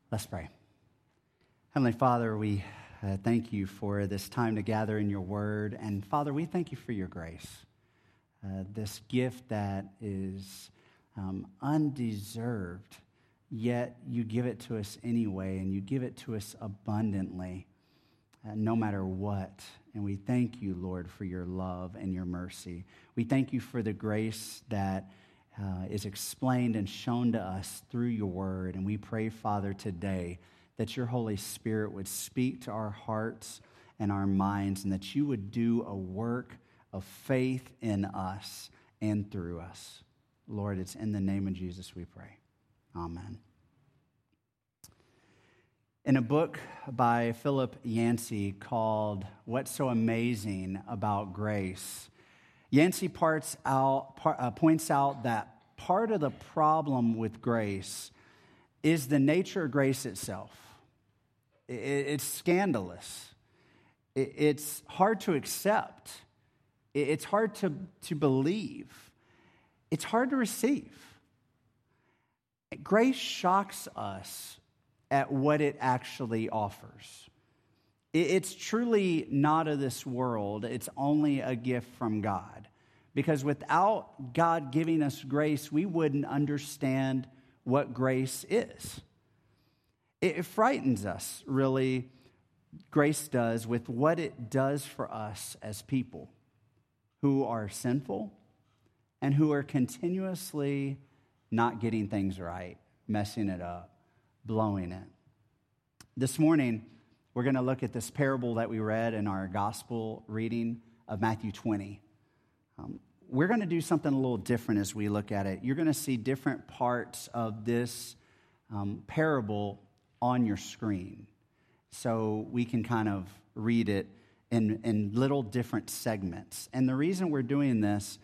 Let's pray. Heavenly Father, we thank you for this time to gather in your word. And Father, we thank you for your grace, this gift that is undeserved, yet you give it to us anyway, and you give it to us abundantly, no matter what. And we thank you, Lord, for your love and your mercy. We thank you for the grace that is explained and shown to us through your word. And we pray, Father, today that your Holy Spirit would speak to our hearts and our minds, and that you would do a work of faith in us and through us. Lord, it's in the name of Jesus we pray. Amen. In a book by Philip Yancey called What's So Amazing About Grace, Yancey points out that part of the problem with grace is the nature of grace itself. It's scandalous. It's hard to accept. It's hard to believe. It's hard to receive. Grace shocks us at what it actually offers. It's truly not of this world. It's only a gift from God. Because without God giving us grace, we wouldn't understand what grace is. It frightens us, really, grace does, with what it does for us as people who are sinful and who are continuously not getting things right, messing it up, blowing it. This morning, we're going to look at this parable that we read in our gospel reading of Matthew 20. We're going to do something a little different as we look at it. You're going to see different parts of this parable on your screen, so we can kind of read it in little different segments. And the reason we're doing this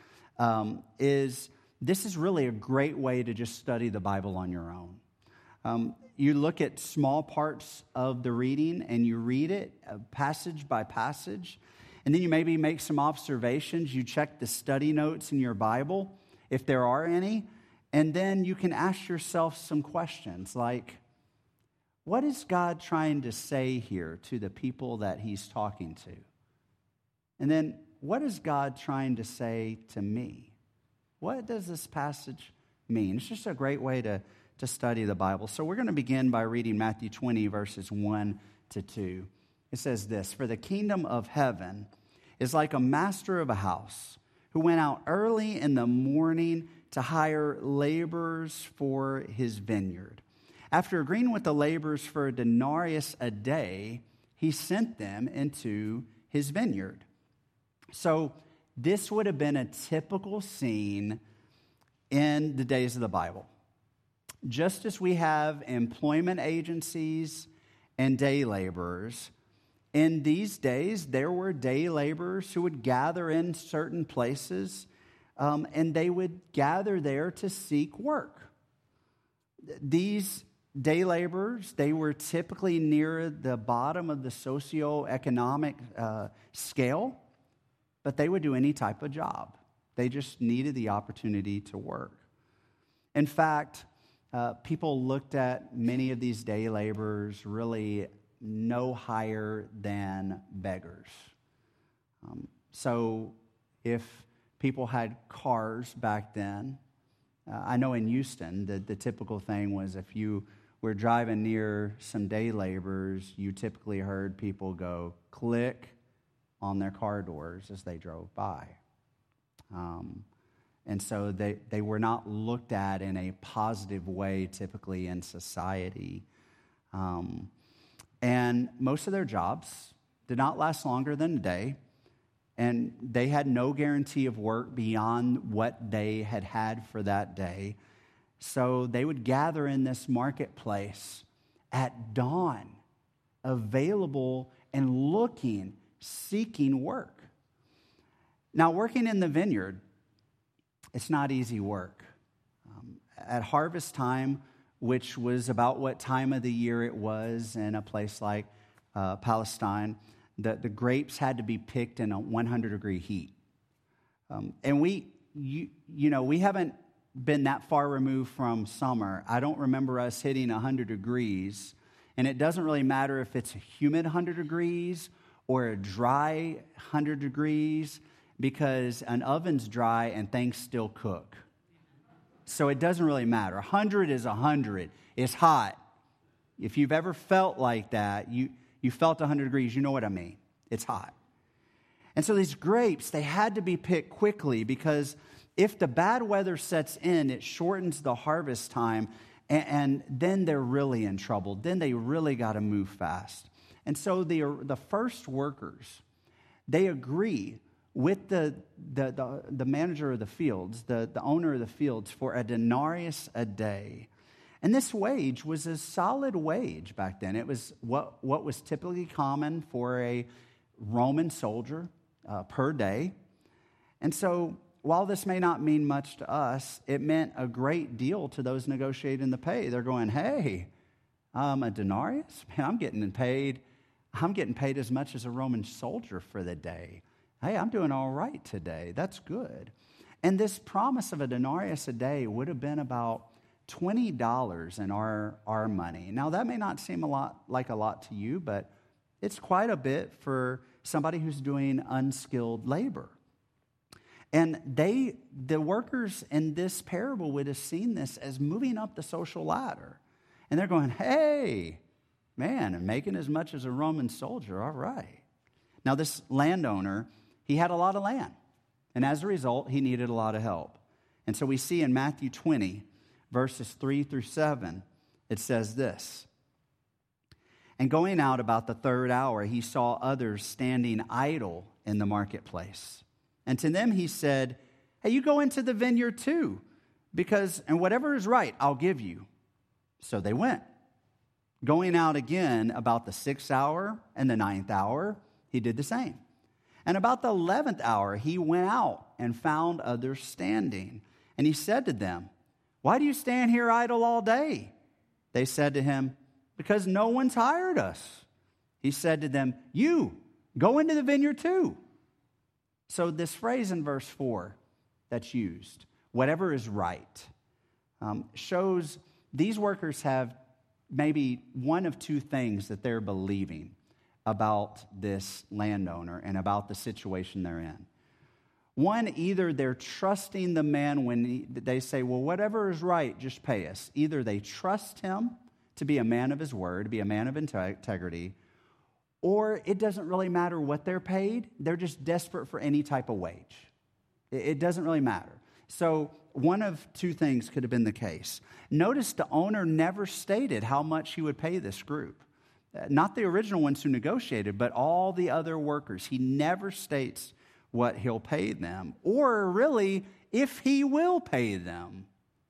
is this is really a great way to just study the Bible on your own. You look at small parts of the reading and you read it passage by passage. And then you maybe make some observations. You check the study notes in your Bible, if there are any. And then you can ask yourself some questions like, what is God trying to say here to the people that he's talking to? And then, what is God trying to say to me? What does this passage mean? It's just a great way to study the Bible. So we're going to begin by reading Matthew 20, verses 1 to 2. It says this: "For the kingdom of heaven is like a master of a house who went out early in the morning to hire laborers for his vineyard. After agreeing with the laborers for a denarius a day, he sent them into his vineyard." So this would have been a typical scene in the days of the Bible. Just as we have employment agencies and day laborers, in these days, there were day laborers who would gather in certain places, and they would gather there to seek work. These day laborers, they were typically near the bottom of the socioeconomic scale, but they would do any type of job. They just needed the opportunity to work. In fact, people looked at many of these day laborers really no higher than beggars. So if people had cars back then, I know in Houston, the typical thing was if you were driving near some day laborers, you typically heard people go click on their car doors as they drove by. And so they were not looked at in a positive way typically in society. And most of their jobs did not last longer than a day, and they had no guarantee of work beyond what they had had for that day. So they would gather in this marketplace at dawn, available and looking, seeking work. Now, working in the vineyard, it's not easy work. At harvest time, which was about what time of the year it was in a place like Palestine, the grapes had to be picked in a 100-degree heat. And we haven't been that far removed from summer. I don't remember us hitting 100 degrees. And it doesn't really matter if it's a humid 100 degrees or a dry 100 degrees, because an oven's dry and things still cook. So it doesn't really matter. 100 is 100. It's hot. If you've ever felt like that, you felt 100 degrees, you know what I mean. It's hot. And so these grapes, they had to be picked quickly, because if the bad weather sets in, it shortens the harvest time, and then they're really in trouble. Then they really got to move fast. And so the first workers, they agree with the manager of the fields, the owner of the fields, for a denarius a day. And this wage was a solid wage back then. It was what was typically common for a Roman soldier per day. And so while this may not mean much to us, it meant a great deal to those negotiating the pay. They're going, hey, a denarius? Man, I'm getting paid as much as a Roman soldier for the day. Hey, I'm doing all right today. That's good. And this promise of a denarius a day would have been about $20 in our money. Now, that may not seem like a lot to you, but it's quite a bit for somebody who's doing unskilled labor. And the workers in this parable would have seen this as moving up the social ladder. And they're going, hey, man, I'm making as much as a Roman soldier, all right. Now, this landowner, he had a lot of land. And as a result, he needed a lot of help. And so we see in Matthew 20, verses 3 through 7, it says this. And going out about the third hour, he saw others standing idle in the marketplace. And to them he said, hey, you go into the vineyard too, and whatever is right, I'll give you. So they went. Going out again about the 6th hour and the 9th hour, he did the same. And about the 11th hour, he went out and found others standing. And he said to them, why do you stand here idle all day? They said to him, because no one's hired us. He said to them, you, go into the vineyard too. So this phrase in verse 4 that's used, whatever is right, shows these workers have maybe one of two things that they're believing about this landowner and about the situation they're in. One, either they're trusting the man when they say, well, whatever is right, just pay us. Either they trust him to be a man of his word, to be a man of integrity, or it doesn't really matter what they're paid. They're just desperate for any type of wage. It doesn't really matter. So one of two things could have been the case. Notice the owner never stated how much he would pay this group. Not the original ones who negotiated, but all the other workers. He never states what he'll pay them, or really if he will pay them.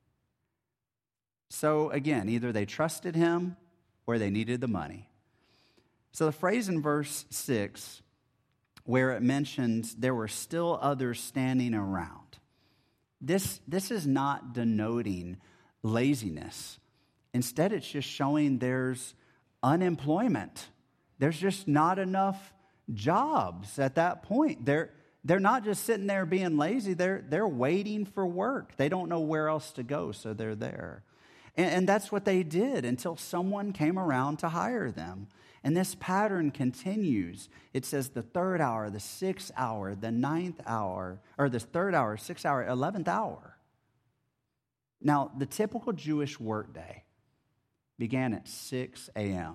So again, either they trusted him or they needed the money. So the phrase in verse 6, where it mentions there were still others standing around, this is not denoting laziness. Instead, it's just showing there's unemployment. There's just not enough jobs at that point. They're not just sitting there being lazy. They're waiting for work. They don't know where else to go, so they're there. And that's what they did until someone came around to hire them. And this pattern continues. It says the 3rd hour, the 6th hour, the 9th hour, or the 3rd hour, 6th hour, 11th hour. Now, the typical Jewish workday began at 6 a.m.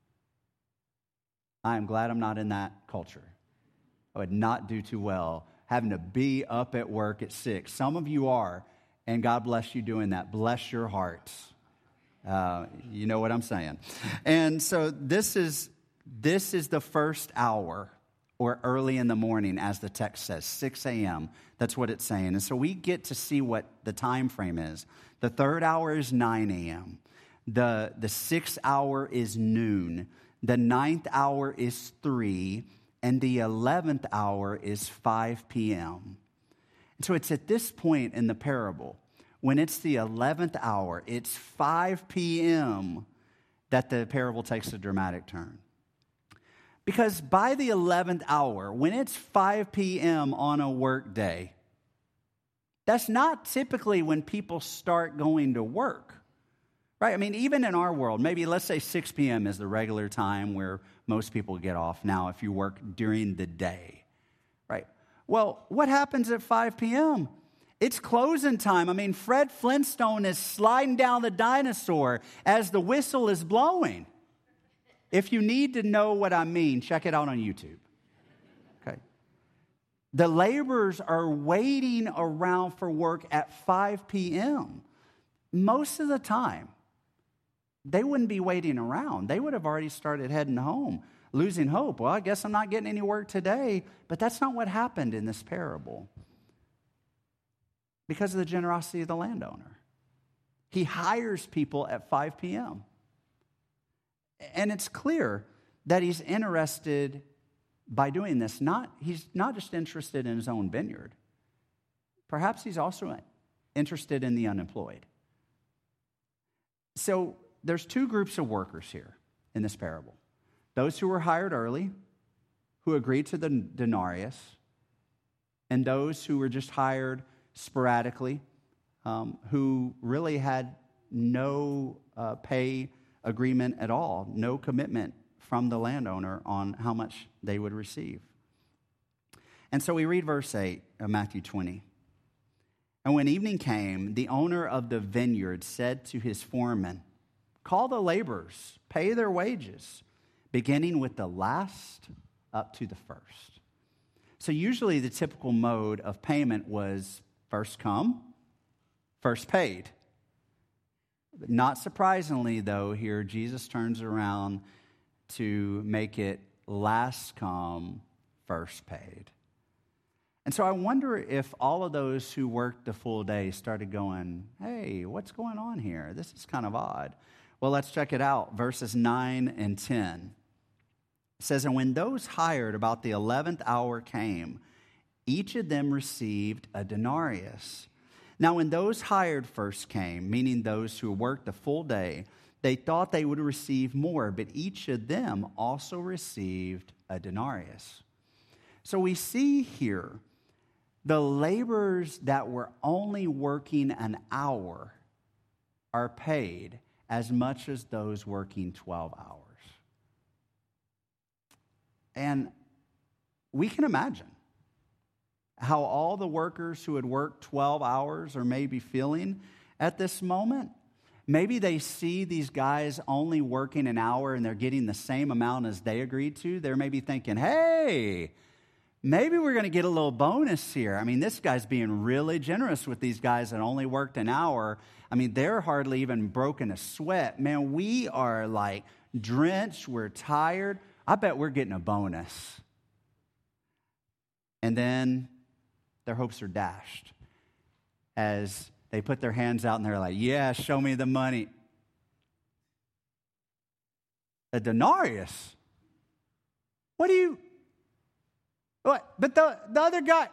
I am glad I'm not in that culture. I would not do too well having to be up at work at 6. Some of you are, and God bless you doing that. Bless your hearts. You know what I'm saying. And so this is the 1st hour, or early in the morning, as the text says, 6 a.m. That's what it's saying. And so we get to see what the time frame is. The 3rd hour is 9 a.m. The 6th hour is noon. The 9th hour is 3. And the 11th hour is 5 p.m. And so it's at this point in the parable, when it's the 11th hour, it's 5 p.m., that the parable takes a dramatic turn. Because by the 11th hour, when it's 5 p.m. on a work day, that's not typically when people start going to work, right? I mean, even in our world, maybe let's say 6 p.m. is the regular time where most people get off now if you work during the day, right? Well, what happens at 5 p.m.? It's closing time. I mean, Fred Flintstone is sliding down the dinosaur as the whistle is blowing. If you need to know what I mean, check it out on YouTube. Okay. The laborers are waiting around for work at 5 p.m. Most of the time, they wouldn't be waiting around. They would have already started heading home, losing hope. Well, I guess I'm not getting any work today. But that's not what happened in this parable. Because of the generosity of the landowner. He hires people at 5 p.m. And it's clear that he's interested by doing this. He's not just interested in his own vineyard. Perhaps he's also interested in the unemployed. So there's two groups of workers here in this parable. Those who were hired early, who agreed to the denarius, and those who were just hired sporadically, who really had no pay agreement at all, no commitment from the landowner on how much they would receive. And so we read verse 8 of Matthew 20. And when evening came, the owner of the vineyard said to his foreman, "Call the laborers, pay their wages, beginning with the last up to the first." So usually the typical mode of payment was first come, first paid. Not surprisingly, though, here Jesus turns around to make it last come, first paid. And so I wonder if all of those who worked the full day started going, hey, what's going on here? This is kind of odd. Well, let's check it out. Verses 9 and 10. It says, "And when those hired about the 11th hour came, each of them received a denarius. Now, when those hired first came, meaning those who worked the full day, they thought they would receive more, but each of them also received a denarius." So we see here the laborers that were only working an hour are paid as much as those working 12 hours. And we can imagine how all the workers who had worked 12 hours are maybe feeling at this moment. Maybe they see these guys only working an hour and they're getting the same amount as they agreed to. They're maybe thinking, hey, maybe we're going to get a little bonus here. I mean, this guy's being really generous with these guys that only worked an hour. I mean, they're hardly even broken a sweat. Man, we are like drenched. We're tired. I bet we're getting a bonus. And then their hopes are dashed as they put their hands out and they're like, yeah, show me the money. A denarius? What? But the other guy.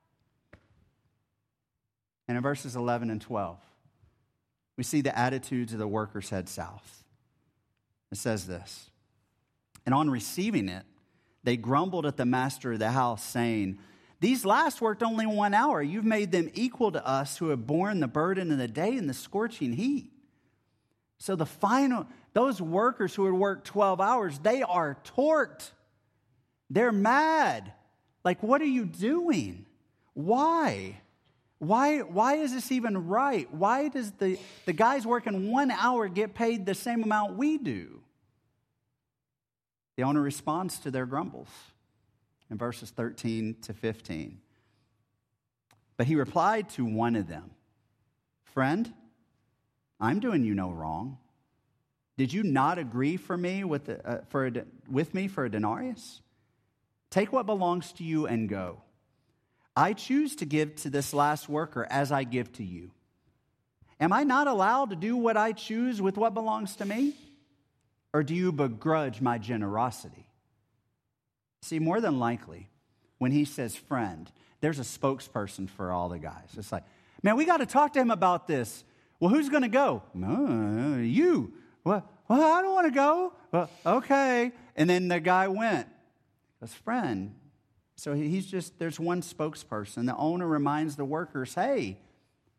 And in verses 11 and 12, we see the attitudes of the workers head south. It says this, "And on receiving it, they grumbled at the master of the house, saying, 'These last worked only 1 hour. You've made them equal to us who have borne the burden of the day and the scorching heat.' So those workers who had worked 12 hours, they are torqued. They're mad. Like, what are you doing? Why? Why is this even right? Why does the guys working 1 hour get paid the same amount we do?" The owner responds to their grumbles in verses 13 to 15. "But he replied to one of them, 'Friend, I'm doing you no wrong. Did you not agree with me for a denarius? Take what belongs to you and go. I choose to give to this last worker as I give to you. Am I not allowed to do what I choose with what belongs to me? Or do you begrudge my generosity?'" See, more than likely, when he says friend, there's a spokesperson for all the guys. It's like, man, we got to talk to him about this. Well, who's going to go? No, you. Well, I don't want to go. Well, okay. And then the guy went. His friend. So there's one spokesperson. The owner reminds the workers, hey,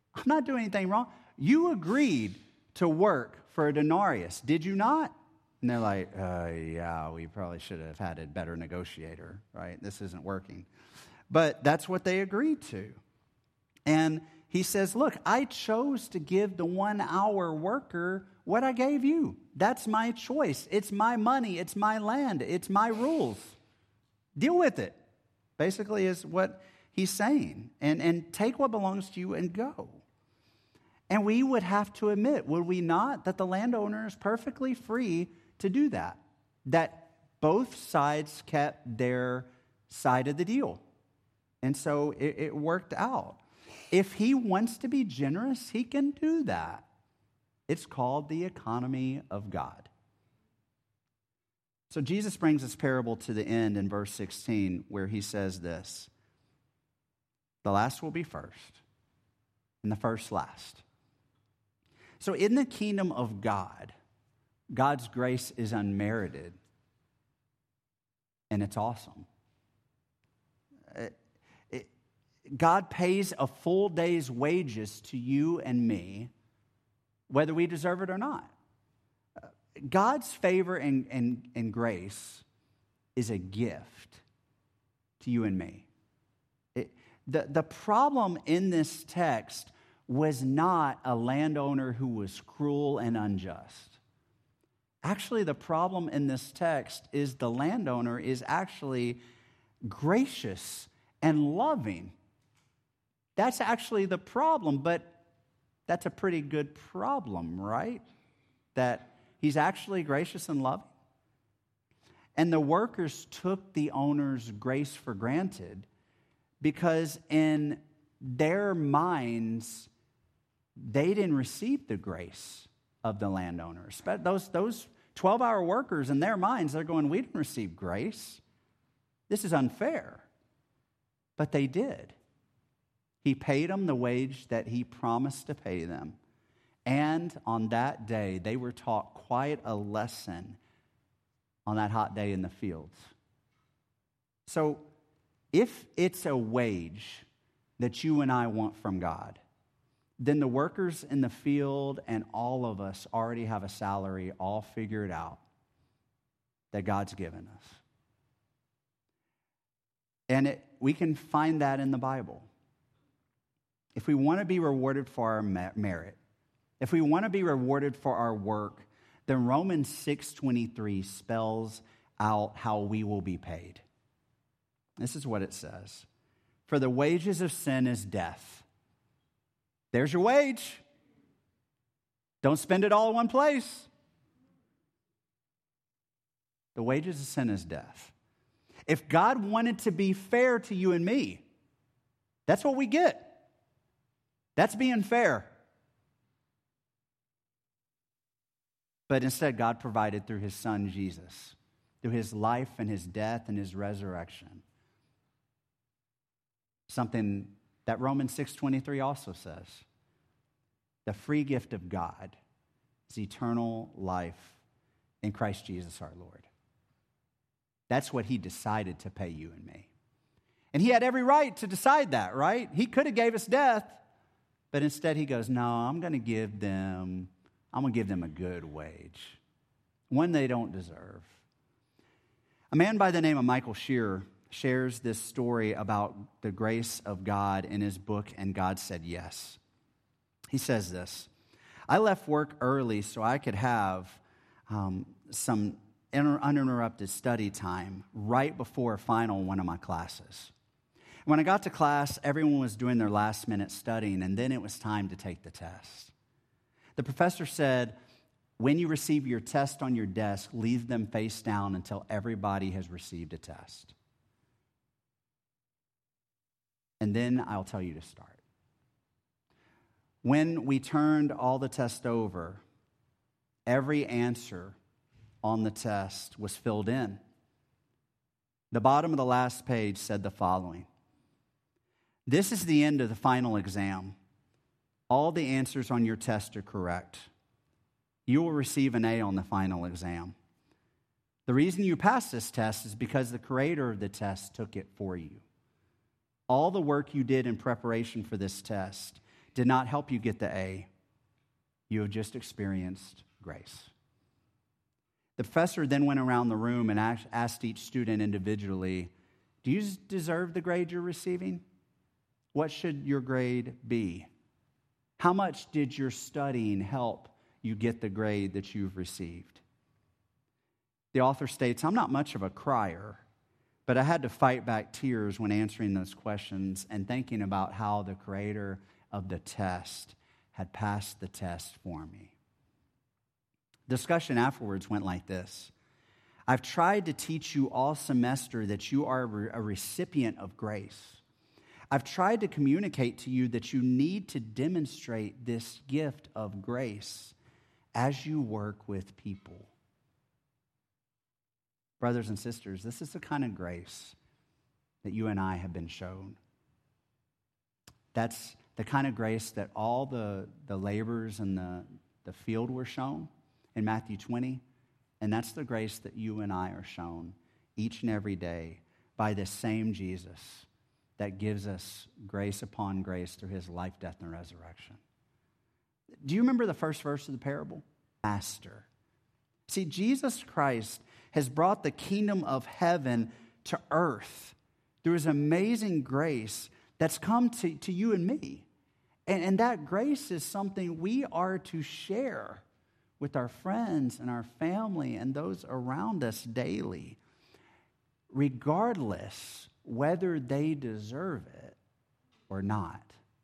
I'm not doing anything wrong. You agreed to work for a denarius, did you not? And they're like, yeah, we probably should have had a better negotiator, right? This isn't working. But that's what they agreed to. And he says, look, I chose to give the 1 hour worker what I gave you. That's my choice. It's my money. It's my land. It's my rules. Deal with it, basically is what he's saying. And take what belongs to you and go. And we would have to admit, would we not, that the landowner is perfectly free to do that. That both sides kept their side of the deal. And so it worked out. If he wants to be generous, he can do that. It's called the economy of God. So Jesus brings this parable to the end in verse 16 where he says this: the last will be first, and the first last. So in the kingdom of God, God's grace is unmerited, and it's awesome. God pays a full day's wages to you and me, whether we deserve it or not. God's favor and grace is a gift to you and me. The problem in this text was not a landowner who was cruel and unjust. Actually, the problem in this text is the landowner is actually gracious and loving. That's actually the problem, but that's a pretty good problem, right? That he's actually gracious and loving. And the workers took the owner's grace for granted because in their minds, they didn't receive the grace of the landowners. But those 12-hour workers, in their minds, they're going, we didn't receive grace. This is unfair. But they did. He paid them the wage that he promised to pay them. And on that day, they were taught quite a lesson on that hot day in the fields. So if it's a wage that you and I want from God, then the workers in the field and all of us already have a salary all figured out that God's given us. And we can find that in the Bible. If we want to be rewarded for our merit, if we want to be rewarded for our work, then Romans 6:23 spells out how we will be paid. This is what it says. For the wages of sin is death. There's your wage. Don't spend it all in one place. The wages of sin is death. If God wanted to be fair to you and me, that's what we get. That's being fair. But instead, God provided through his son, Jesus, through his life and his death and his resurrection. Something that Romans 6:23 also says. The free gift of God is eternal life in Christ Jesus our Lord. That's what he decided to pay you and me. And he had every right to decide that, right? He could have gave us death, but instead he goes, no, I'm going to give them a good wage, one they don't deserve. A man by the name of Michael Shearer shares this story about the grace of God in his book, And God Said Yes. He says this: I left work early so I could have some uninterrupted study time right before a final in one of my classes. When I got to class, everyone was doing their last-minute studying, and then it was time to take the test. The professor said, when you receive your test on your desk, leave them face down until everybody has received a test. And then I'll tell you to start. When we turned all the tests over, every answer on the test was filled in. The bottom of the last page said the following: this is the end of the final exam. All the answers on your test are correct. You will receive an A on the final exam. The reason you passed this test is because the creator of the test took it for you. All the work you did in preparation for this test, did not help you get the A. You have just experienced grace. The professor then went around the room and asked each student individually, do you deserve the grade you're receiving? What should your grade be? How much did your studying help you get the grade that you've received? The author states, I'm not much of a crier, but I had to fight back tears when answering those questions and thinking about how the creator of the test had passed the test for me. Discussion afterwards went like this. I've tried to teach you all semester that you are a recipient of grace. I've tried to communicate to you that you need to demonstrate this gift of grace as you work with people. Brothers and sisters, this is the kind of grace that you and I have been shown. That's the kind of grace that all the laborers in the field were shown in Matthew 20. And that's the grace that you and I are shown each and every day by this same Jesus that gives us grace upon grace through his life, death, and resurrection. Do you remember the first verse of the parable? Master. See, Jesus Christ has brought the kingdom of heaven to earth through his amazing grace that's come to you and me. And that grace is something we are to share with our friends and our family and those around us daily, regardless whether they deserve it or not.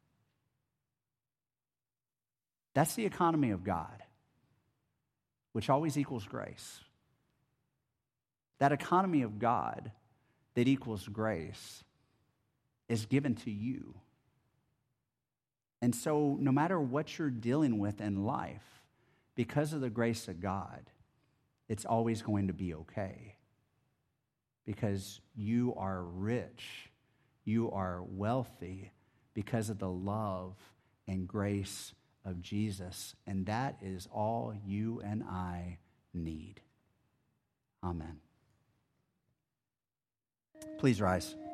That's the economy of God, which always equals grace. That economy of God that equals grace is given to you. And so no matter what you're dealing with in life, because of the grace of God, it's always going to be okay. Because you are rich, you are wealthy because of the love and grace of Jesus. And that is all you and I need. Amen. Please rise.